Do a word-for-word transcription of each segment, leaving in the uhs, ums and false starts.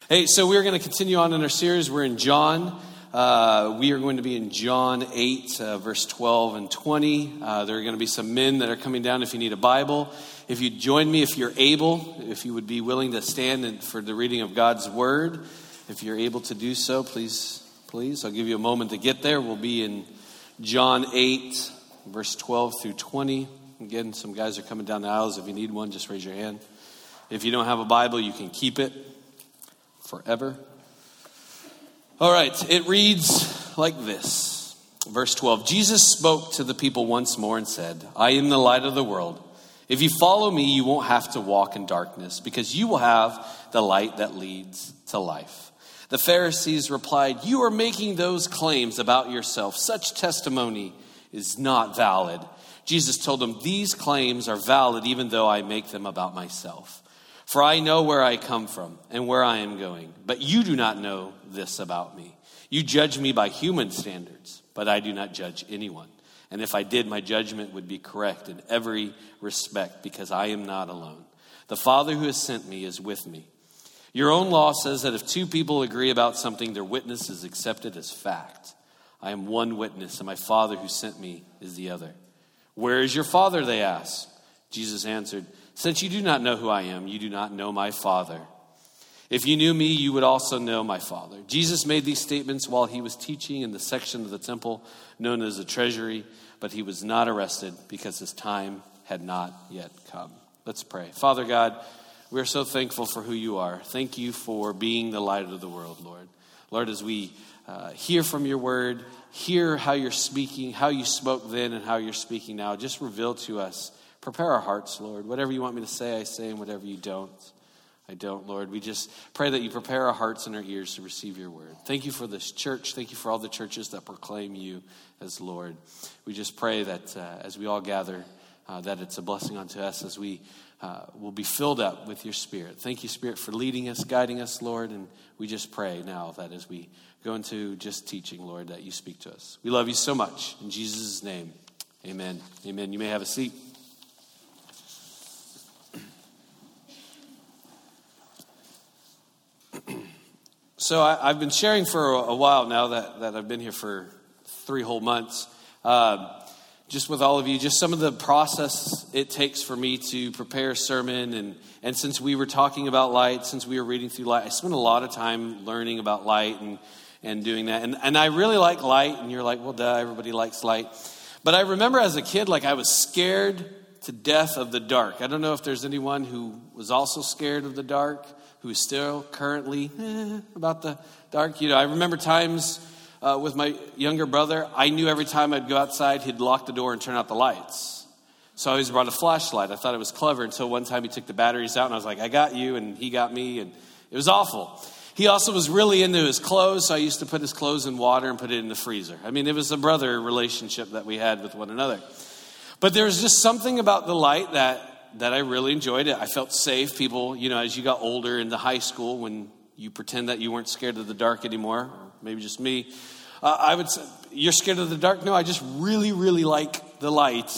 Hey, so we're going to continue on in our series. We're in John. Uh, we are going to be in John eight, uh, verse twelve and twenty. Uh, there are going to be some men that are coming down if you need a Bible. If you join me, if you're able, if you would be willing to stand and for the reading of God's Word, if you're able to do so, please, please. I'll give you a moment to get there. We'll be in John eight, verse twelve through twenty. Again, some guys are coming down the aisles. If you need one, just raise your hand. If you don't have a Bible, you can keep it forever. All right, it reads like this. Verse twelve, Jesus spoke to the people once more and said, I am the light of the world. If you follow me, you won't have to walk in darkness because you will have the light that leads to life. The Pharisees replied, you are making those claims about yourself. Such testimony is not valid. Jesus told them, these claims are valid even though I make them about myself. For I know where I come from and where I am going, but you do not know this about me. You judge me by human standards, but I do not judge anyone. And if I did, my judgment would be correct in every respect because I am not alone. The Father who has sent me is with me. Your own law says that if two people agree about something, their witness is accepted as fact. I am one witness, and my Father who sent me is the other. Where is your Father, they asked. Jesus answered, since you do not know who I am, you do not know my Father. If you knew me, you would also know my Father. Jesus made these statements while he was teaching in the section of the temple known as the treasury, but he was not arrested because his time had not yet come. Let's pray. Father God, we are so thankful for who you are. Thank you for being the light of the world, Lord. Lord, as we uh, hear from your word, hear how you're speaking, how you spoke then and how you're speaking now, just reveal to us. Prepare our hearts, Lord. Whatever you want me to say, I say, and whatever you don't, I don't, Lord. We just pray that you prepare our hearts and our ears to receive your word. Thank you for this church. Thank you for all the churches that proclaim you as Lord. We just pray that uh, as we all gather, uh, that it's a blessing unto us as we uh, will be filled up with your Spirit. Thank you, Spirit, for leading us, guiding us, Lord. And we just pray now that as we go into just teaching, Lord, that you speak to us. We love you so much. In Jesus' name, amen. Amen. You may have a seat. So I, I've been sharing for a, a while now that, that I've been here for three whole months, uh, just with all of you, just some of the process it takes for me to prepare a sermon. And, and since we were talking about light, since we were reading through light, I spent a lot of time learning about light and, and doing that. And, and I really like light. And you're like, well, duh, everybody likes light. But I remember as a kid, like I was scared to death of the dark. I don't know if there's anyone who was also scared of the dark, who's still currently eh, about the dark. You know, I remember times uh, with my younger brother, I knew every time I'd go outside, he'd lock the door and turn out the lights. So I always brought a flashlight. I thought it was clever until one time he took the batteries out and I was like, I got you, and he got me, and it was awful. He also was really into his clothes, so I used to put his clothes in water and put it in the freezer. I mean, it was a brother relationship that we had with one another. But there was just something about the light that that I really enjoyed it. I felt safe. People, you know, as you got older into high school, when you pretend that you weren't scared of the dark anymore, or maybe just me, uh, I would say, you're scared of the dark? No, I just really, really like the light.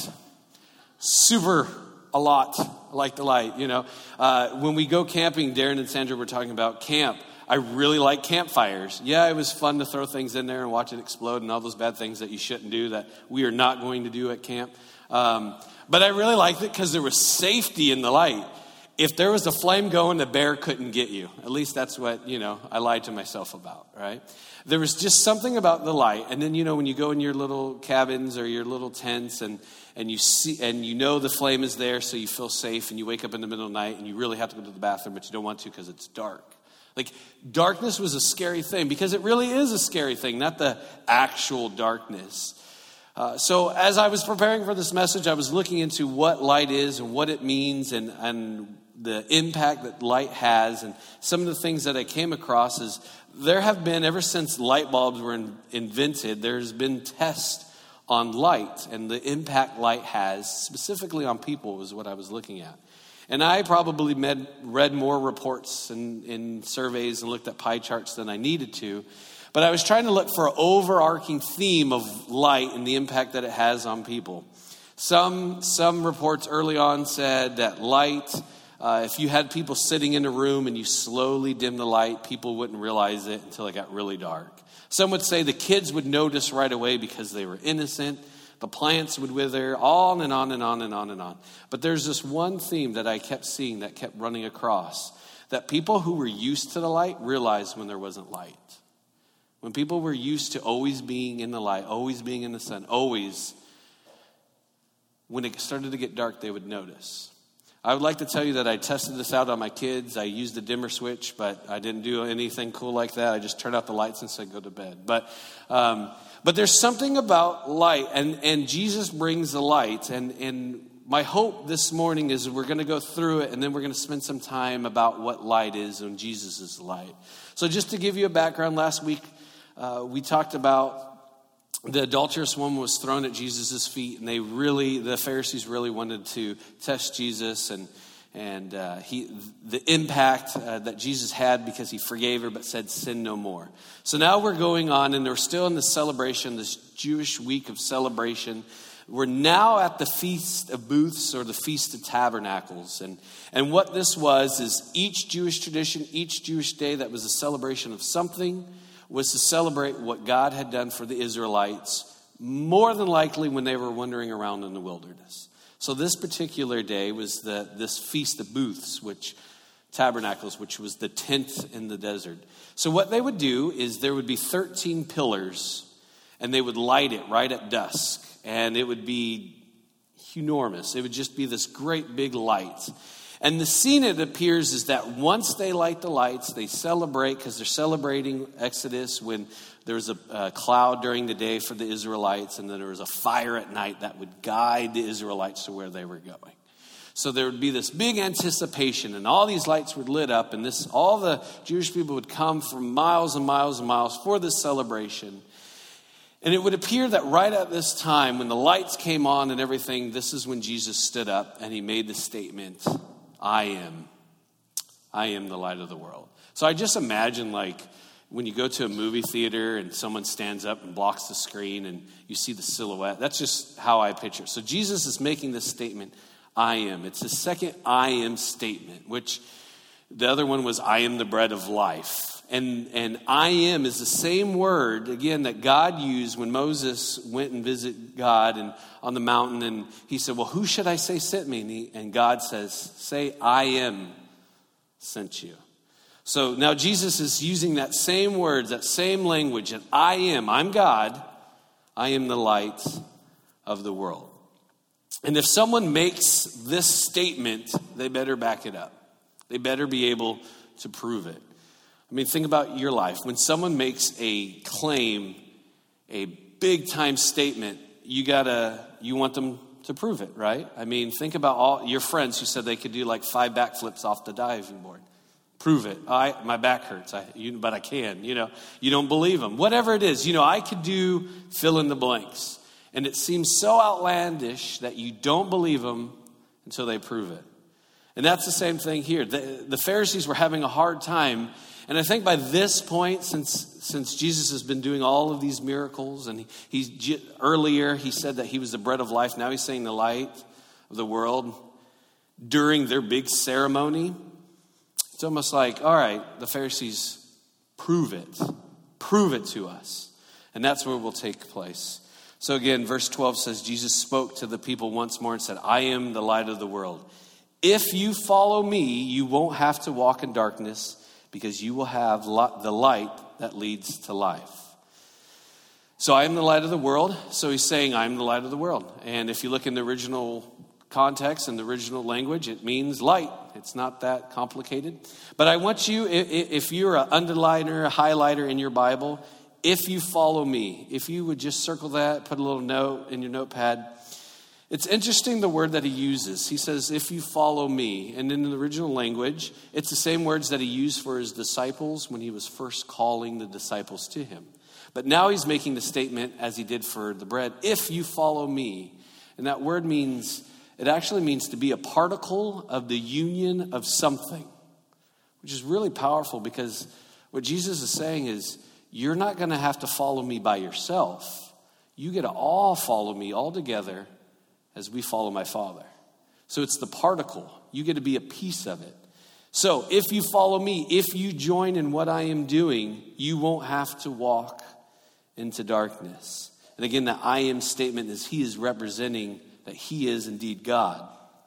Super a lot. I like the light, you know. Uh, when we go camping, Darren and Sandra were talking about camp. I really like campfires. Yeah, it was fun to throw things in there and watch it explode and all those bad things that you shouldn't do that we are not going to do at camp. Um, but I really liked it because there was safety in the light. If there was a flame going, the bear couldn't get you. At least that's what, you know, I lied to myself about, right? There was just something about the light. And then, you know, when you go in your little cabins or your little tents and, and you see, and you know the flame is there, so you feel safe, and you wake up in the middle of the night and you really have to go to the bathroom, but you don't want to because it's dark. Like, darkness was a scary thing because it really is a scary thing, not the actual darkness. Uh, so as I was preparing for this message, I was looking into what light is and what it means and, and the impact that light has. And some of the things that I came across is there have been, ever since light bulbs were in, invented, there's been tests on light and the impact light has specifically on people was what I was looking at. And I probably med, read more reports and, and surveys and looked at pie charts than I needed to. But I was trying to look for an overarching theme of light and the impact that it has on people. Some some reports early on said that light uh, if you had people sitting in a room and you slowly dim the light, people wouldn't realize it until it got really dark. Some would say the kids would notice right away because they were innocent. The plants would wither, on and on and on and on and on. But there's this one theme that I kept seeing that kept running across, that people who were used to the light realized when there wasn't light. When people were used to always being in the light, always being in the sun, always, when it started to get dark, they would notice. I would like to tell you that I tested this out on my kids. I used a dimmer switch, but I didn't do anything cool like that. I just turned out the lights and said, go to bed. But um, but there's something about light, and, and Jesus brings the light. And, and my hope this morning is we're going to go through it, and then we're going to spend some time about what light is and Jesus is light. So just to give you a background, last week uh, we talked about the adulterous woman was thrown at Jesus' feet, and they really, the Pharisees really wanted to test Jesus and and uh, he the impact uh, that Jesus had because he forgave her but said, sin no more. So now we're going on, and we're still in the celebration, this Jewish week of celebration. We're now at the Feast of Booths, or the Feast of Tabernacles. And, and what this was is each Jewish tradition, each Jewish day that was a celebration of something, was to celebrate what God had done for the Israelites, more than likely when they were wandering around in the wilderness. So this particular day was the this Feast of Booths, which Tabernacles, which was the tent in the desert. So what they would do is there would be thirteen pillars, and they would light it right at dusk, and it would be enormous. It would just be this great big light. And the scene it appears is that once they light the lights, they celebrate, because they're celebrating Exodus when there was a, a cloud during the day for the Israelites, and then there was a fire at night that would guide the Israelites to where they were going. So there would be this big anticipation, and all these lights were lit up, and this all the Jewish people would come from miles and miles and miles for this celebration. And it would appear that right at this time, when the lights came on and everything, this is when Jesus stood up and he made the statement, I am, I am the light of the world. So I just imagine, like, when you go to a movie theater and someone stands up and blocks the screen and you see the silhouette. That's just how I picture it. So Jesus is making this statement, I am. It's the second I am statement, which the other one was I am the bread of life. And and I am is the same word, again, that God used when Moses went and visited God and on the mountain. And he said, well, who should I say sent me? And, he, and God says, say, I am sent you. So now Jesus is using that same words, that same language, that I am, I'm God, I am the light of the world. And if someone makes this statement, they better back it up. They better be able to prove it. I mean, think about your life. When someone makes a claim, a big time statement, you gotta, you want them to prove it, right? I mean, think about all your friends who said they could do like five backflips off the diving board. Prove it. I, my back hurts, I, you, but I can. You know, you don't believe them. Whatever it is, you know, I could do fill in the blanks. And it seems so outlandish that you don't believe them until they prove it. And that's the same thing here. The, the Pharisees were having a hard time. And I think by this point, since since Jesus has been doing all of these miracles, and he, he's earlier he said that he was the bread of life. Now he's saying the light of the world. During their big ceremony, it's almost like, all right, the Pharisees, prove it. Prove it to us. And that's where we'll take place. So again, verse twelve says, Jesus spoke to the people once more and said, I am the light of the world. If you follow me, you won't have to walk in darkness, because you will have the light that leads to life. So I am the light of the world. So he's saying, I am the light of the world. And if you look in the original context and the original language, it means light. It's not that complicated. But I want you, if you're an underliner, a highlighter in your Bible, if you follow me, if you would just circle that, put a little note in your notepad. It's interesting the word that he uses. He says, if you follow me. And in the original language, it's the same words that he used for his disciples when he was first calling the disciples to him. But now he's making the statement, as he did for the bread, if you follow me. And that word means, it actually means to be a particle of the union of something, which is really powerful, because what Jesus is saying is, you're not going to have to follow me by yourself. You get to all follow me all together as we follow my Father. So it's the particle. You get to be a piece of it. So if you follow me, if you join in what I am doing, you won't have to walk into darkness. And again, the I am statement is he is representing that he is indeed God.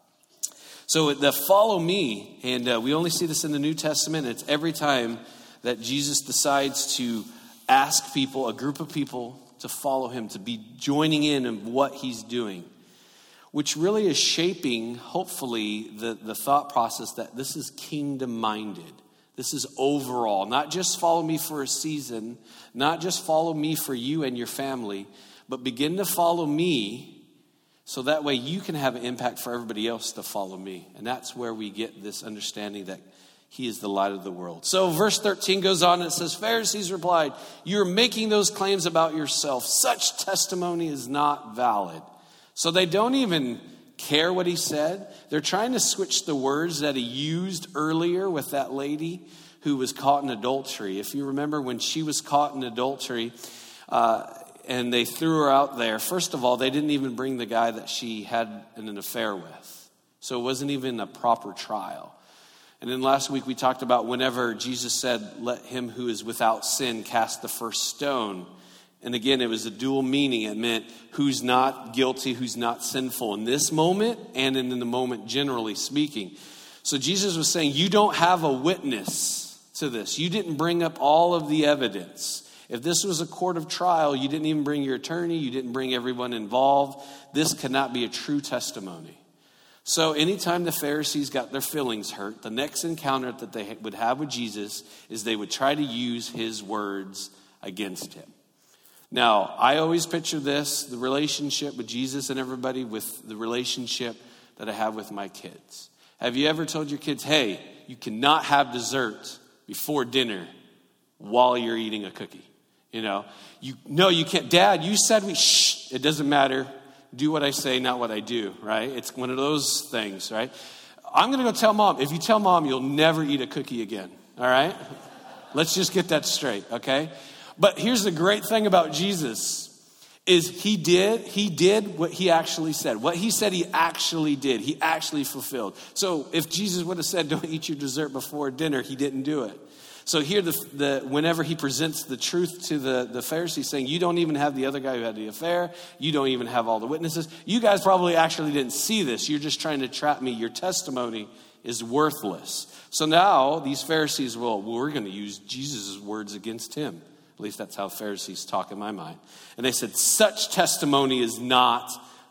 So the follow me, and uh, we only see this in the New Testament. It's every time that Jesus decides to ask people, a group of people, to follow him, to be joining in in what he's doing, which really is shaping, hopefully, the, the thought process that this is kingdom-minded. This is overall, not just follow me for a season, not just follow me for you and your family, but begin to follow me so that way you can have an impact for everybody else to follow me. And that's where we get this understanding that he is the light of the world. So verse thirteen goes on and it says, Pharisees replied, you're making those claims about yourself. Such testimony is not valid. So they don't even care what he said. They're trying to switch the words that he used earlier with that lady who was caught in adultery. If you remember when she was caught in adultery, uh, and they threw her out there. First of all, they didn't even bring the guy that she had an affair with. So it wasn't even a proper trial. And then last week we talked about whenever Jesus said, let him who is without sin cast the first stone. And again, it was a dual meaning. It meant who's not guilty, who's not sinful in this moment and in the moment generally speaking. So Jesus was saying, you don't have a witness to this. You didn't bring up all of the evidence. If this was a court of trial, you didn't even bring your attorney, you didn't bring everyone involved. This cannot be a true testimony. So anytime the Pharisees got their feelings hurt, the next encounter that they would have with Jesus is they would try to use his words against him. Now, I always picture this, the relationship with Jesus and everybody with the relationship that I have with my kids. Have you ever told your kids, hey, you cannot have dessert before dinner while you're eating a cookie? You know, you no, you can't. Dad, you said we, shh, it doesn't matter. Do what I say, not what I do, right? It's one of those things, right? I'm going to go tell mom. If you tell mom, you'll never eat a cookie again, all right? Let's just get that straight, okay? But here's the great thing about Jesus is he did, he did what he actually said. What he said he actually did. He actually fulfilled. So if Jesus would have said, don't eat your dessert before dinner, he didn't do it. So here, the, the whenever he presents the truth to the, the Pharisees, saying, you don't even have the other guy who had the affair. You don't even have all the witnesses. You guys probably actually didn't see this. You're just trying to trap me. Your testimony is worthless. So now these Pharisees, well, we're going to use Jesus' words against him. At least that's how Pharisees talk in my mind. And they said, such testimony is not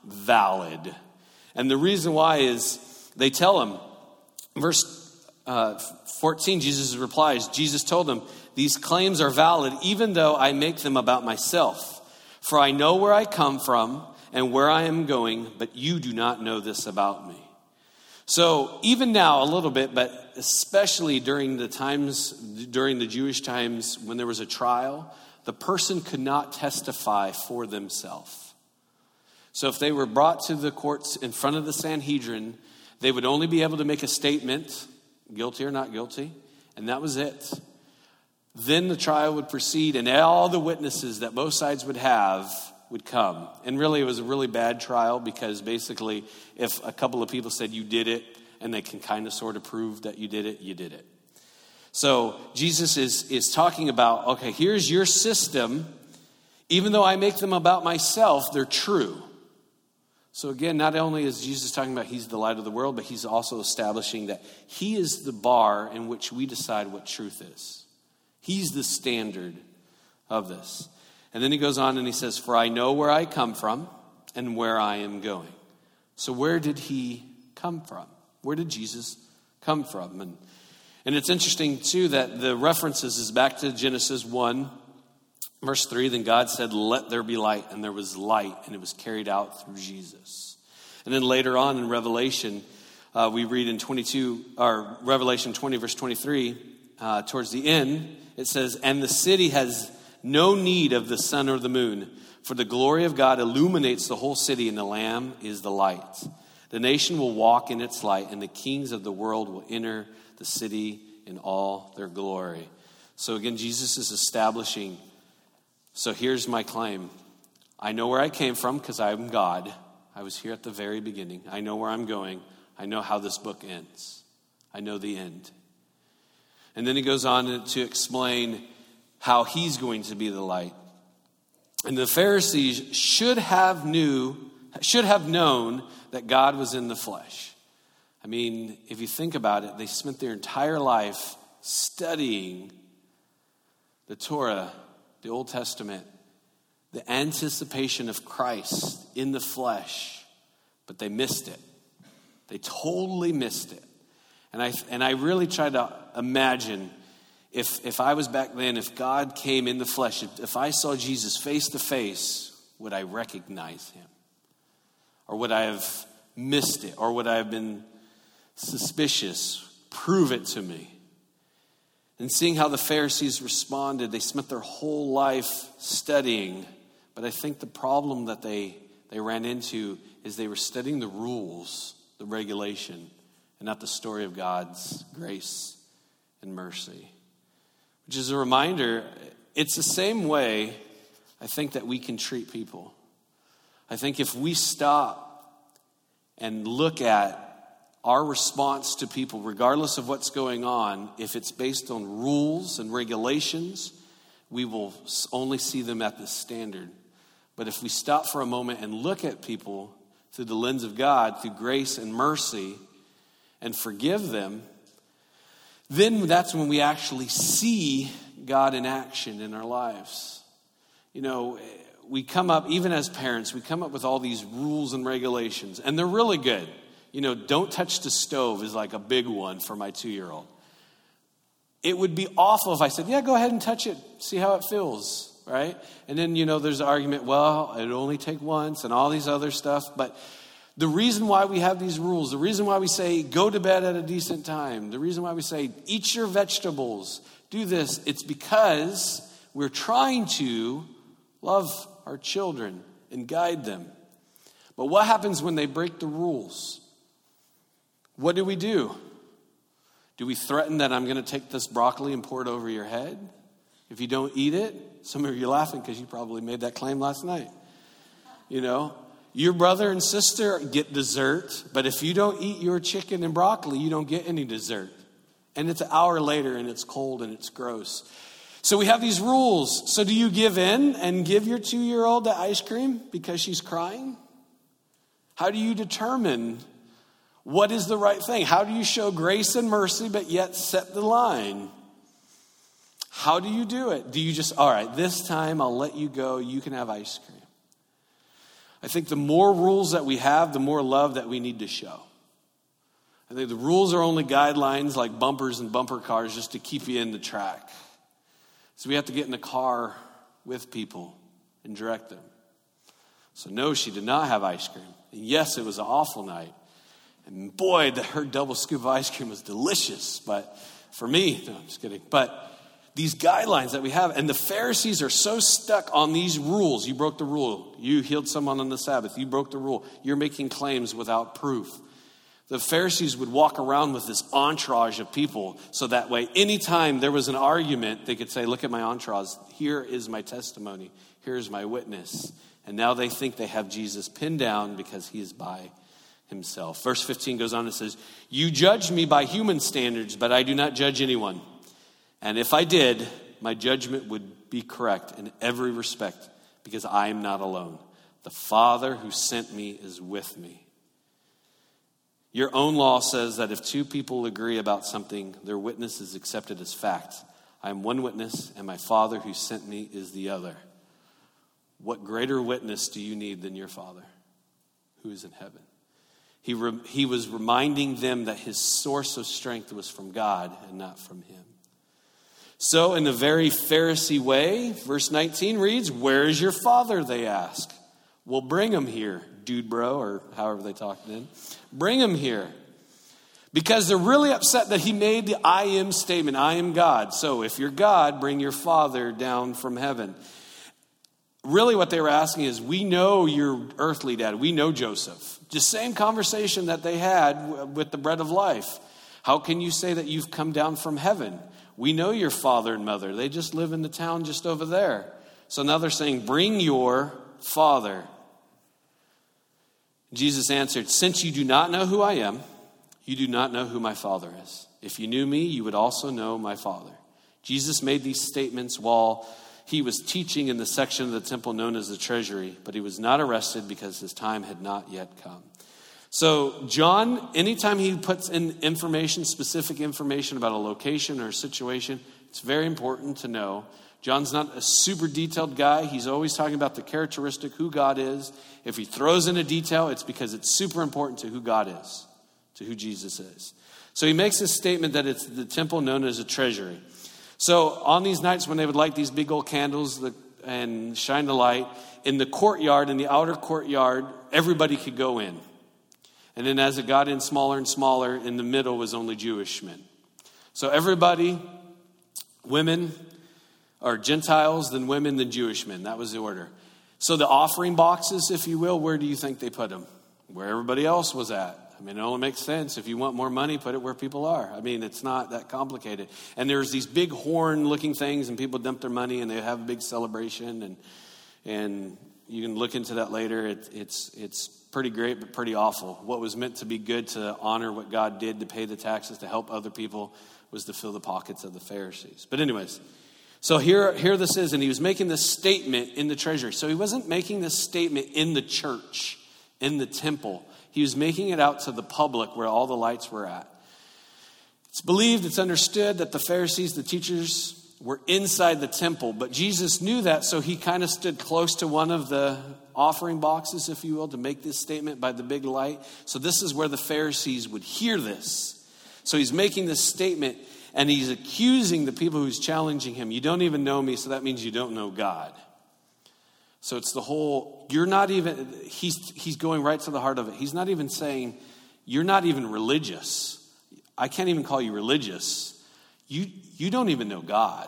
valid. And the reason why is they tell him, verse Uh, fourteen, Jesus replies, Jesus told them, these claims are valid even though I make them about myself. For I know where I come from and where I am going, but you do not know this about me. So even now a little bit, but especially during the times, during the Jewish times when there was a trial, the person could not testify for themselves. So if they were brought to the courts in front of the Sanhedrin, they would only be able to make a statement, guilty or not guilty, and that was it. Then the trial would proceed, and all the witnesses that both sides would have would come. And really, it was a really bad trial because basically, if a couple of people said you did it, and they can kind of sort of prove that you did it, you did it. So Jesus is, is talking about, okay, here's your system. Even though I make them about myself, they're true. So again, not only is Jesus talking about he's the light of the world, but he's also establishing that he is the bar in which we decide what truth is. He's the standard of this. And then he goes on and he says, for I know where I come from and where I am going. So where did he come from? Where did Jesus come from? And, and it's interesting too that the references is back to Genesis one. Verse three, then God said, let there be light, and there was light, and it was carried out through Jesus. And then later on in Revelation, uh, we read in twenty-two, or Revelation twenty, verse twenty-three, uh, towards the end, it says, and the city has no need of the sun or the moon, for the glory of God illuminates the whole city, and the Lamb is the light. The nation will walk in its light, and the kings of the world will enter the city in all their glory. So again, Jesus is establishing. So here's my claim. I know where I came from because I'm God. I was here at the very beginning. I know where I'm going. I know how this book ends. I know the end. And then he goes on to explain how he's going to be the light. And the Pharisees should have knew, should have known that God was in the flesh. I mean, if you think about it, they spent their entire life studying the Torah, the Old Testament, the anticipation of Christ in the flesh, but they missed it. They totally missed it. And I and I really tried to imagine if if I was back then, if God came in the flesh, if, if I saw Jesus face to face, would I recognize him? Or would I have missed it? Or would I have been suspicious? Prove it to me. And seeing how the Pharisees responded, they spent their whole life studying. But I think the problem that they, they ran into is they were studying the rules, the regulation, and not the story of God's grace and mercy. Which is a reminder, it's the same way I think that we can treat people. I think if we stop and look at our response to people, regardless of what's going on, if it's based on rules and regulations, we will only see them at this standard. But if we stop for a moment and look at people through the lens of God, through grace and mercy, and forgive them, then that's when we actually see God in action in our lives. You know, we come up, even as parents, we come up with all these rules and regulations, and they're really good. You know, don't touch the stove is like a big one for my two-year-old. It would be awful if I said, yeah, go ahead and touch it, see how it feels, right? And then, you know, there's an argument, well, it'll only take once and all these other stuff. But the reason why we have these rules, the reason why we say go to bed at a decent time, the reason why we say eat your vegetables, do this, it's because we're trying to love our children and guide them. But what happens when they break the rules? What do we do? Do we threaten that I'm going to take this broccoli and pour it over your head if you don't eat it? Some of you are laughing because you probably made that claim last night. You know, your brother and sister get dessert, but if you don't eat your chicken and broccoli, you don't get any dessert. And it's an hour later and it's cold and it's gross. So we have these rules. So do you give in and give your two-year-old the ice cream because she's crying? How do you determine what is the right thing? How do you show grace and mercy but yet set the line? How do you do it? Do you just, all right, this time I'll let you go. You can have ice cream. I think the more rules that we have, the more love that we need to show. I think the rules are only guidelines like bumpers and bumper cars just to keep you in the track. So we have to get in the car with people and direct them. So no, she did not have ice cream. And yes, it was an awful night. And boy, the, her double scoop of ice cream was delicious. But for me, no, I'm just kidding. But these guidelines that we have, and the Pharisees are so stuck on these rules. You broke the rule. You healed someone on the Sabbath. You broke the rule. You're making claims without proof. The Pharisees would walk around with this entourage of people so that way anytime there was an argument, they could say, look at my entourage. Here is my testimony. Here is my witness. And now they think they have Jesus pinned down because he is by himself. Verse fifteen goes on and says, you judge me by human standards, but I do not judge anyone. And if I did, my judgment would be correct in every respect because I am not alone. The Father who sent me is with me. Your own law says that if two people agree about something, their witness is accepted as fact. I am one witness, and my Father who sent me is the other. What greater witness do you need than your Father who is in heaven? He, re- he was reminding them that his source of strength was from God and not from him. So in a very Pharisee way, verse nineteen reads, where is your Father, they ask. Well, bring him here, dude bro, or however they talk then. Bring him here. Because they're really upset that he made the I am statement, I am God. So if you're God, bring your Father down from heaven. Really what they were asking is, we know your earthly dad. We know Joseph. The same conversation that they had with the bread of life. How can you say that you've come down from heaven? We know your father and mother. They just live in the town just over there. So now they're saying, bring your father. Jesus answered, since you do not know who I am, You do not know who my Father is. If you knew me, you would also know my Father." Jesus made these statements while he was teaching in the section of the temple known as the treasury, but he was not arrested because his time had not yet come. So John, anytime he puts in information, specific information about a location or a situation, it's very important to know. John's not a super detailed guy. He's always talking about the characteristic, who God is. If he throws in a detail, it's because it's super important to who God is, to who Jesus is. So he makes this statement that it's the temple known as a treasury. So on these nights when they would light these big old candles and shine the light, in the courtyard, in the outer courtyard, everybody could go in. And then as it got in smaller and smaller, in the middle was only Jewish men. So everybody, women, or Gentiles, then women, then Jewish men. That was the order. So the offering boxes, if you will, where do you think they put them? Where everybody else was at. I mean, it only makes sense. If you want more money, put it where people are. I mean, it's not that complicated. And there's these big horn-looking things, and people dump their money, and they have a big celebration. And and you can look into that later. It, it's it's pretty great, but pretty awful. What was meant to be good, to honor what God did, to pay the taxes, to help other people, was to fill the pockets of the Pharisees. But anyways, so here, here this is, and he was making this statement in the treasury. So he wasn't making this statement in the church, in the temple. He was making it out to the public where all the lights were at. It's believed, it's understood that the Pharisees, the teachers, were inside the temple. But Jesus knew that, so he kind of stood close to one of the offering boxes, if you will, to make this statement by the big light. So this is where the Pharisees would hear this. So he's making this statement, and he's accusing the people who's challenging him. You don't even know me, so that means you don't know God. So it's the whole, you're not even, he's he's going right to the heart of it. He's not even saying, you're not even religious. I can't even call you religious. You you don't even know God.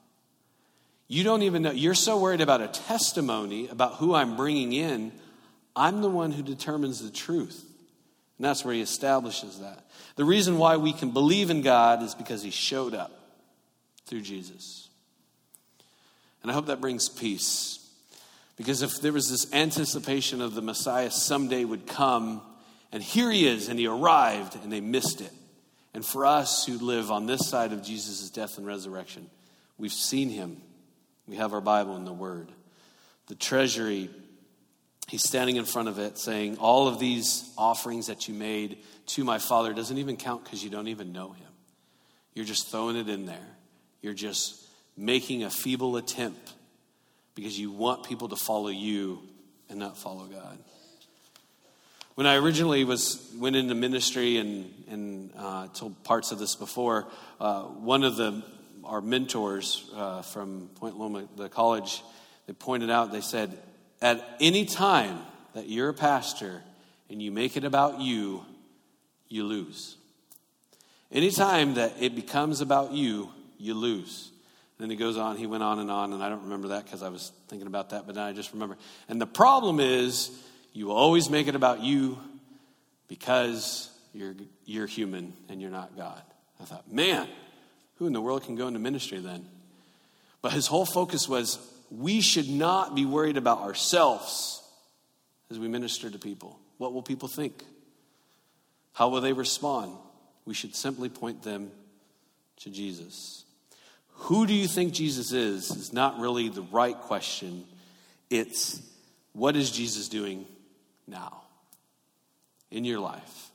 You don't even know, you're so worried about a testimony about who I'm bringing in. I'm the one who determines the truth. And that's where he establishes that. The reason why we can believe in God is because he showed up through Jesus. And I hope that brings peace. Because if there was this anticipation of the Messiah someday would come, and here he is, and he arrived, and they missed it. And for us who live on this side of Jesus' death and resurrection, we've seen him. We have our Bible and the Word. The treasury, he's standing in front of it saying, all of these offerings that you made to my Father doesn't even count because you don't even know him. You're just throwing it in there. You're just making a feeble attempt because you want people to follow you and not follow God. When I originally was went into ministry and and uh, told parts of this before, uh, one of the our mentors uh, from Point Loma, the college, they pointed out. They said, at any time that you're a pastor and you make it about you, you lose. Anytime that it becomes about you, you lose. Then he goes on, he went on and on, and I don't remember that because I was thinking about that, but now I just remember. And the problem is, you will always make it about you because you're you're human and you're not God. I thought, man, who in the world can go into ministry then? But his whole focus was, we should not be worried about ourselves as we minister to people. What will people think? How will they respond? We should simply point them to Jesus. Who do you think Jesus is is not really the right question. It's, what is Jesus doing now in your life?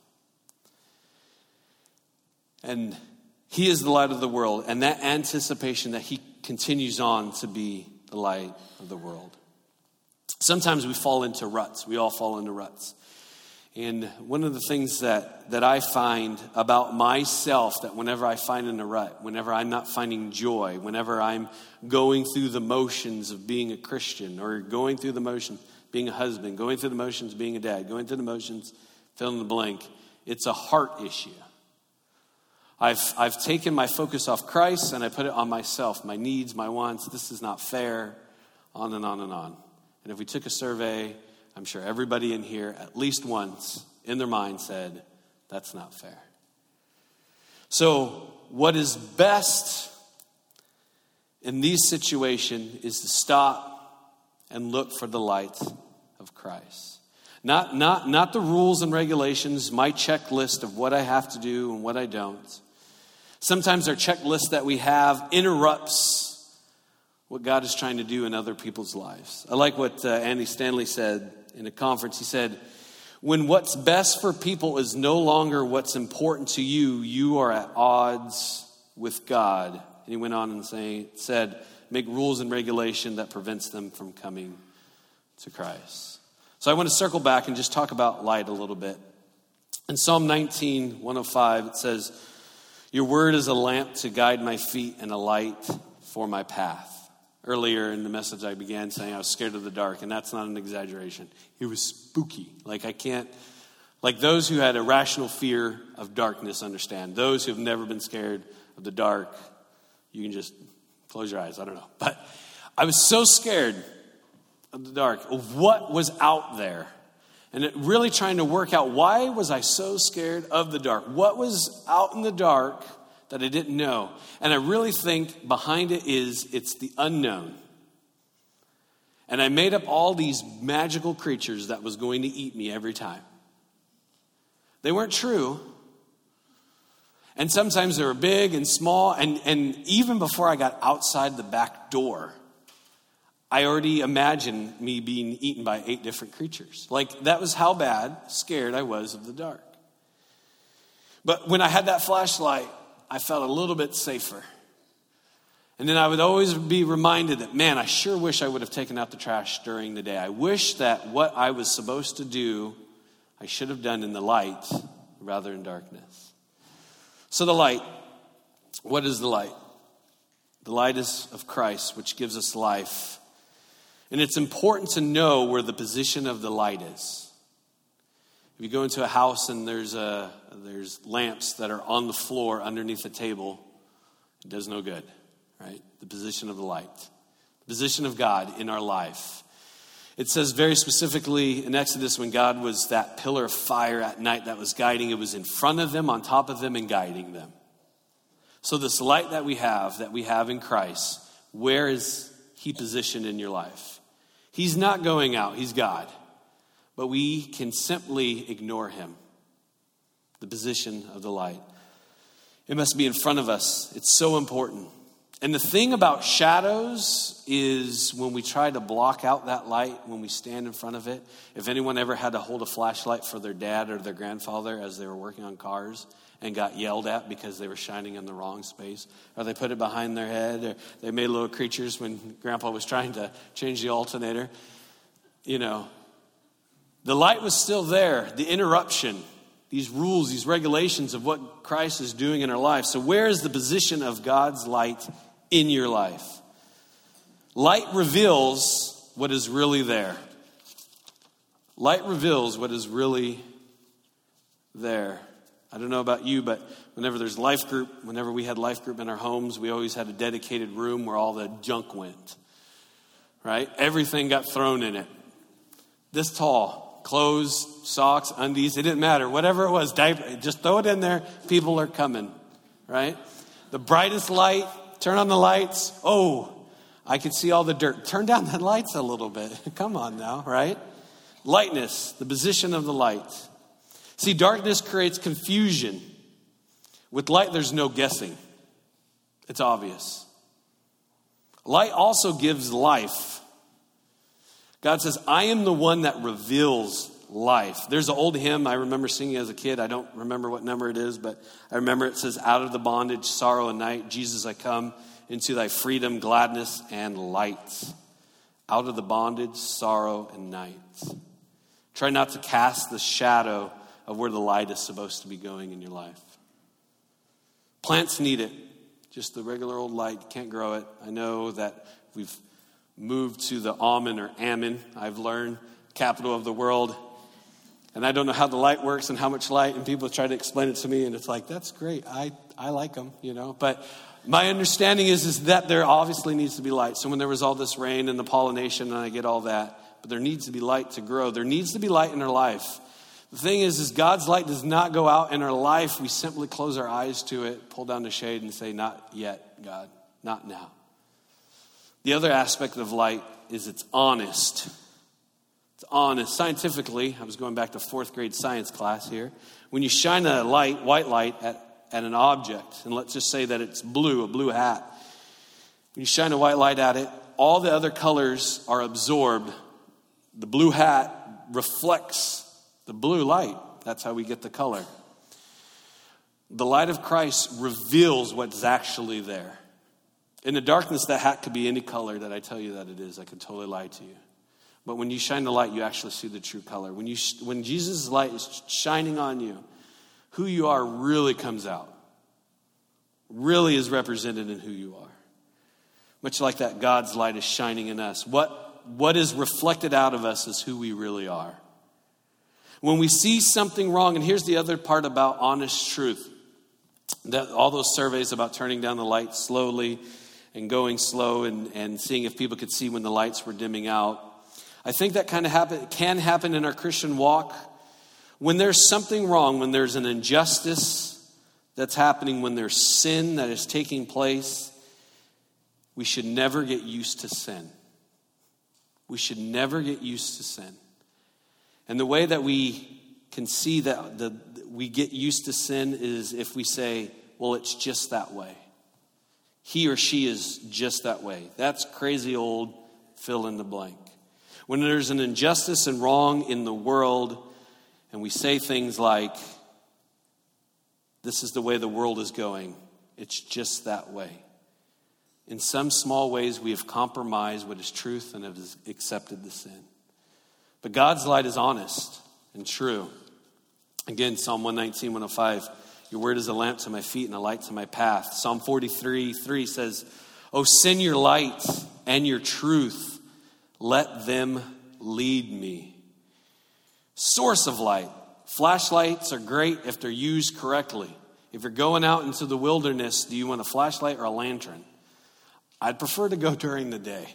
And he is the light of the world, and that anticipation that he continues on to be the light of the world. Sometimes we fall into ruts. We all fall into ruts. And one of the things that, that I find about myself, that whenever I find in a rut, whenever I'm not finding joy, whenever I'm going through the motions of being a Christian, or going through the motions being a husband, going through the motions being a dad, going through the motions, fill in the blank, it's a heart issue. I've I've taken my focus off Christ and I put it on myself, my needs, my wants. This is not fair, on and on and on. And if we took a survey, I'm sure everybody in here at least once in their mind said, that's not fair. So what is best in these situations is to stop and look for the light of Christ. Not, not, not the rules and regulations, my checklist of what I have to do and what I don't. Sometimes our checklist that we have interrupts what God is trying to do in other people's lives. I like what uh, Andy Stanley said in a conference. He said, when what's best for people is no longer what's important to you, you are at odds with God. And he went on and say, said, make rules and regulation that prevents them from coming to Christ. So I want to circle back and just talk about light a little bit. In Psalm nineteen, one oh five, it says, your word is a lamp to guide my feet and a light for my path. Earlier in the message I began saying I was scared of the dark, and that's not an exaggeration. It was spooky. Like I can't, like those who had a rational fear of darkness understand. Those who have never been scared of the dark, you can just close your eyes. I don't know. But I was so scared of the dark, of what was out there. And it really trying to work out, why was I so scared of the dark? What was out in the dark that I didn't know? And I really think behind it is, it's the unknown. And I made up all these magical creatures that was going to eat me every time. They weren't true. And sometimes they were big and small. And, and even before I got outside the back door, I already imagined me being eaten by eight different creatures. Like, that was how bad scared I was of the dark. But when I had that flashlight, I felt a little bit safer. And then I would always be reminded that, man, I sure wish I would have taken out the trash during the day. I wish that what I was supposed to do, I should have done in the light rather than darkness. So the light, what is the light? The light is of Christ, which gives us life. And it's important to know where the position of the light is. If you go into a house and there's a there's lamps that are on the floor underneath the table, it does no good, right? The position of the light. The position of God in our life. It says very specifically in Exodus, when God was that pillar of fire at night that was guiding, it was in front of them, on top of them, and guiding them. So this light that we have, that we have in Christ, where is he positioned in your life? He's not going out, he's God. But we can simply ignore him. The position of the light. It must be in front of us. It's so important. And the thing about shadows is when we try to block out that light, when we stand in front of it. If anyone ever had to hold a flashlight for their dad or their grandfather as they were working on cars and got yelled at because they were shining in the wrong space, or they put it behind their head, or they made little creatures when grandpa was trying to change the alternator, you know, the light was still there. The interruption, these rules, these regulations of what Christ is doing in our life. So where is the position of God's light in your life? Light reveals what is really there. Light reveals what is really there. I don't know about you, but whenever there's life group, whenever we had life group in our homes, we always had a dedicated room where all the junk went. Right? Everything got thrown in it. This tall. Clothes, socks, undies, it didn't matter. Whatever it was, diaper, just throw it in there. People are coming. Right? The brightest light, turn on the lights. Oh, I can see all the dirt. Turn down the lights a little bit. Come on now, right? Lightness, the position of the light. See, darkness creates confusion. With light, there's no guessing. It's obvious. Light also gives life. God says, I am the one that reveals life. There's an old hymn I remember singing as a kid. I don't remember what number it is, but I remember it says, out of the bondage, sorrow, and night, Jesus, I come into thy freedom, gladness, and light. Out of the bondage, sorrow, and night. Try not to cast the shadow of where the light is supposed to be going in your life. Plants need it. Just the regular old light. You can't grow it. I know that we've moved to the Ammon or Ammon. I've learned capital of the world. And I don't know how the light works and how much light. And people try to explain it to me. And it's like, that's great. I, I like them, you know. But my understanding is, is that there obviously needs to be light. So when there was all this rain and the pollination, and I get all that. But there needs to be light to grow. There needs to be light in our life. The thing is, is God's light does not go out in our life. We simply close our eyes to it, pull down the shade and say, not yet, God, not now. The other aspect of light is it's honest. It's honest. Scientifically, I was going back to fourth grade science class here. When you shine a light, white light, at, at an object, and let's just say that it's blue, a blue hat. When you shine a white light at it, all the other colors are absorbed. The blue hat reflects the blue light. That's how we get the color. The light of Christ reveals what's actually there. In the darkness, that hat could be any color that I tell you that it is. I could totally lie to you. But when you shine the light, you actually see the true color. When you when Jesus' light is shining on you, who you are really comes out. Really is represented in who you are. Much like that God's light is shining in us. What, what is reflected out of us is who we really are. When we see something wrong, and here's the other part about honest truth. That all those surveys about turning down the light slowly and going slow and, and seeing if people could see when the lights were dimming out. I think that kind of happen, can happen in our Christian walk. When there's something wrong, when there's an injustice that's happening, when there's sin that is taking place, we should never get used to sin. We should never get used to sin. And the way that we can see that the, we get used to sin is if we say, well, it's just that way. He or she is just that way. That's crazy old fill in the blank. When there's an injustice and wrong in the world, and we say things like, this is the way the world is going, it's just that way. In some small ways, we have compromised what is truth and have accepted the sin. But God's light is honest and true. Again, Psalm one nineteen, one oh five, your word is a lamp to my feet and a light to my path. Psalm forty-three, three says, oh, send your light and your truth. Let them lead me. Source of light. Flashlights are great if they're used correctly. If you're going out into the wilderness, do you want a flashlight or a lantern? I'd prefer to go during the day.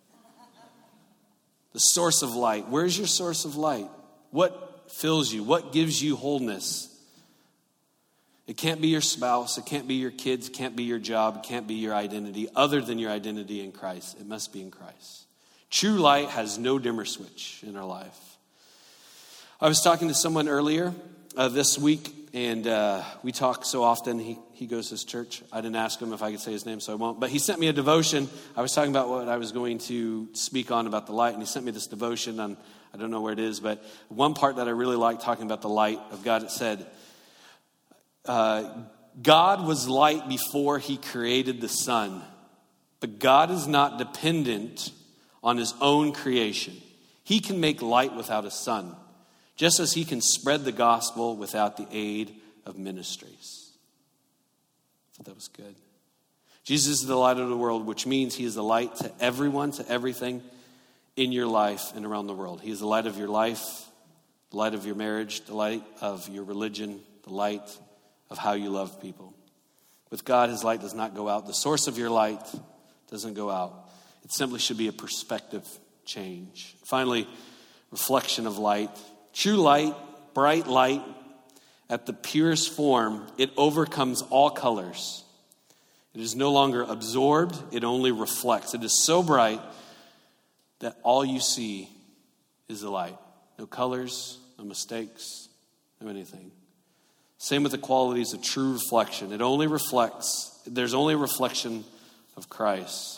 The source of light. Where's your source of light? What fills you? What gives you wholeness? It can't be your spouse. It can't be your kids. It can't be your job. It can't be your identity other than your identity in Christ. It must be in Christ. True light has no dimmer switch in our life. I was talking to someone earlier uh, this week, and uh, we talk so often. He, he goes to his church. I didn't ask him if I could say his name, so I won't. But he sent me a devotion. I was talking about what I was going to speak on about the light, and he sent me this devotion on, I don't know where it is, but one part that I really like talking about the light of God, it said, uh, God was light before he created the sun, but God is not dependent on his own creation. He can make light without a sun, just as he can spread the gospel without the aid of ministries. I thought that was good. Jesus is the light of the world, which means he is the light to everyone, to everything in your life and around the world. He is the light of your life, the light of your marriage, the light of your religion, the light of how you love people. With God, his light does not go out. The source of your light doesn't go out. It simply should be a perspective change. Finally, reflection of light. True light, bright light, at the purest form, it overcomes all colors. It is no longer absorbed, it only reflects. It is so bright that all you see is the light. No colors, no mistakes, no anything. Same with the qualities of true reflection. It only reflects, there's only a reflection of Christ.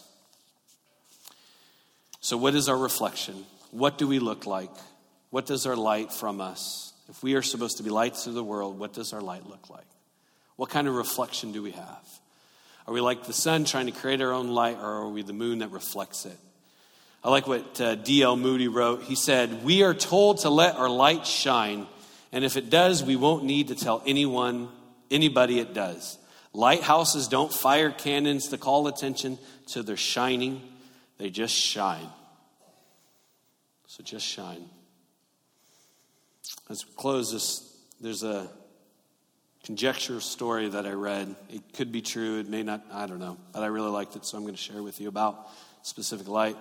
So what is our reflection? What do we look like? What does our light from us? If we are supposed to be lights to the world, what does our light look like? What kind of reflection do we have? Are we like the sun trying to create our own light, or are we the moon that reflects it? I like what uh, D L Moody wrote. He said, we are told to let our light shine, and if it does, we won't need to tell anyone, anybody it does. Lighthouses don't fire cannons to call attention to their shining. They just shine. So just shine. As we close this, there's a conjecture story that I read. It could be true, it may not, I don't know. But I really liked it, so I'm going to share with you about specific light.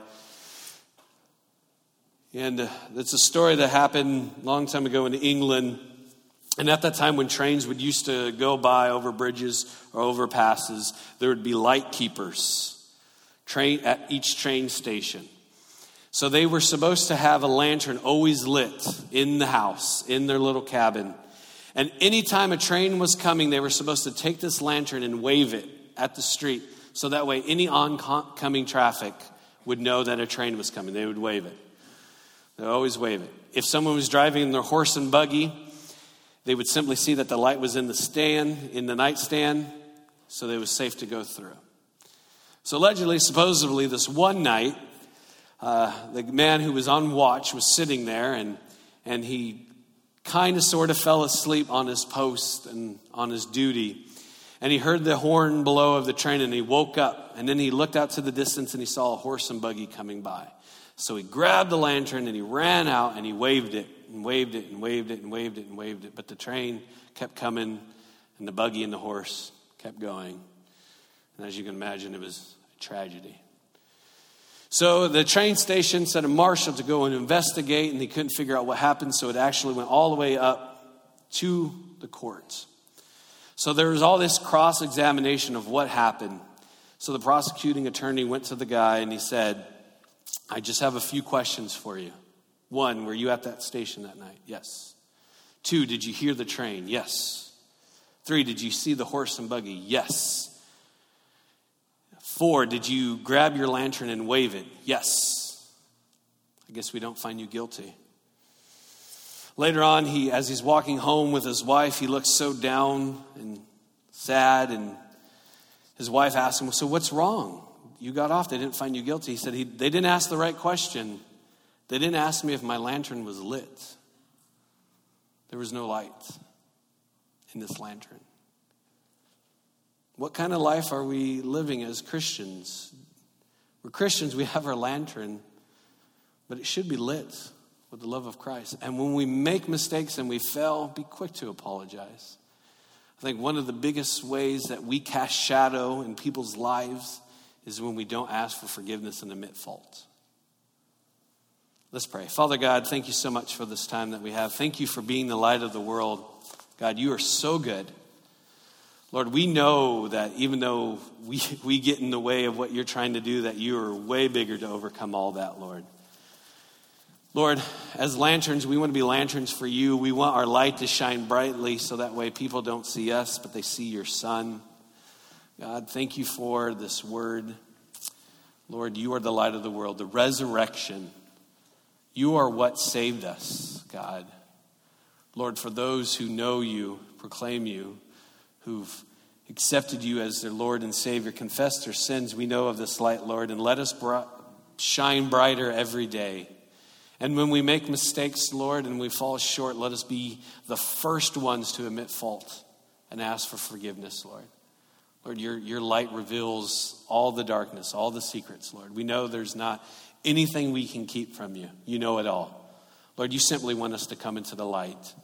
And uh, it's a story that happened a long time ago in England. And at that time when trains would used to go by over bridges or overpasses, there would be light keepers train at each train station. So they were supposed to have a lantern always lit in the house, in their little cabin. And anytime a train was coming, they were supposed to take this lantern and wave it at the street. So that way any oncoming traffic would know that a train was coming. They would wave it. They would always wave it. If someone was driving in their horse and buggy, they would simply see that the light was in the stand, in the nightstand, so it was safe to go through. So allegedly, supposedly, this one night, uh, the man who was on watch was sitting there, and and he kind of sort of fell asleep on his post and on his duty. And he heard the horn blow of the train, and he woke up. And then he looked out to the distance, and he saw a horse and buggy coming by. So he grabbed the lantern, and he ran out, and he waved it, and waved it, and waved it, and waved it, and waved it. But the train kept coming, and the buggy and the horse kept going. And as you can imagine, it was a tragedy. So the train station sent a marshal to go and investigate, and he couldn't figure out what happened. So it actually went all the way up to the courts. So there was all this cross-examination of what happened. So the prosecuting attorney went to the guy and he said, I just have a few questions for you. One, were you at that station that night? Yes. Two, did you hear the train? Yes. Three, did you see the horse and buggy? Yes. Four, did you grab your lantern and wave it? Yes. I guess we don't find you guilty. Later on, he, as he's walking home with his wife, he looks so down and sad. And his wife asked him, so what's wrong? You got off. They didn't find you guilty. He said, he, they didn't ask the right question. They didn't ask me if my lantern was lit. There was no light in this lantern. What kind of life are we living as Christians? We're Christians, we have our lantern, but it should be lit with the love of Christ. And when we make mistakes and we fail, be quick to apologize. I think one of the biggest ways that we cast shadow in people's lives is when we don't ask for forgiveness and admit fault. Let's pray. Father God, thank you so much for this time that we have. Thank you for being the light of the world. God, you are so good. Lord, we know that even though we, we get in the way of what you're trying to do, that you are way bigger to overcome all that, Lord. Lord, as lanterns, we want to be lanterns for you. We want our light to shine brightly so that way people don't see us, but they see your Son. God, thank you for this word. Lord, you are the light of the world, the resurrection. You are what saved us, God. Lord, for those who know you, proclaim you, who've accepted you as their Lord and Savior, confess their sins, we know of this light, Lord, and let us bri- shine brighter every day. And when we make mistakes, Lord, and we fall short, let us be the first ones to admit fault and ask for forgiveness, Lord. Lord, your, your light reveals all the darkness, all the secrets, Lord. We know there's not anything we can keep from you. You know it all. Lord, you simply want us to come into the light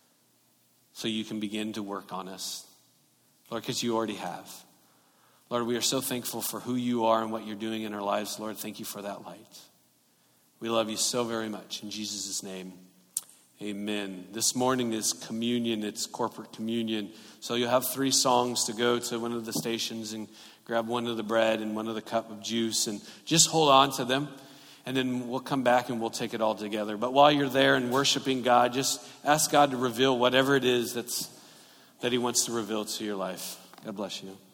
so you can begin to work on us. Lord, because you already have. Lord, we are so thankful for who you are and what you're doing in our lives. Lord, thank you for that light. We love you so very much. In Jesus' name, amen. This morning is communion. It's corporate communion. So you'll have three songs to go to one of the stations and grab one of the bread and one of the cup of juice and just hold on to them. And then we'll come back and we'll take it all together. But while you're there and worshiping God, just ask God to reveal whatever it is that's that he wants to reveal to your life. God bless you.